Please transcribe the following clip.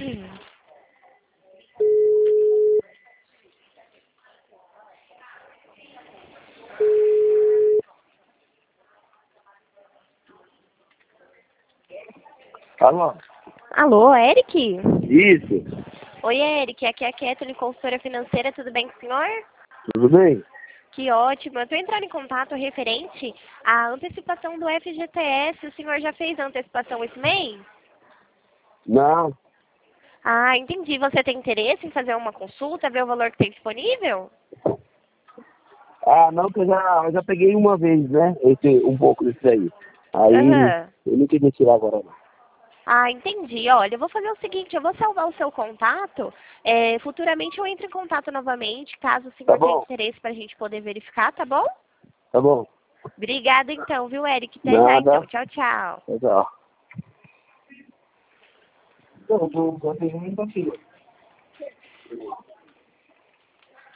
Alô? Alô, Eric? Isso, Oi, Eric. Aqui é a Kathleen, consultora financeira. Tudo bem com o senhor? tudo bem? Que ótimo. Eu estou entrando em contato referente à antecipação do FGTS. O senhor já fez a antecipação esse mês? Não, Ah, entendi. Você tem interesse em fazer uma consulta, ver o valor que tem disponível? não, que eu já peguei uma vez, né? Um pouco disso aí. Aí, Aham. eu não queria tirar agora não. Ah, entendi. Olha, eu vou fazer o seguinte, eu vou salvar o seu contato. Futuramente eu entro em contato novamente, caso o Tá senhor tenha bom? interesse para a gente poder verificar, tá bom? Tá bom. Obrigada então, viu, Eric? Até já então. Nada. Tchau, tchau. Tchau. Não, eu tô atendendo aqui.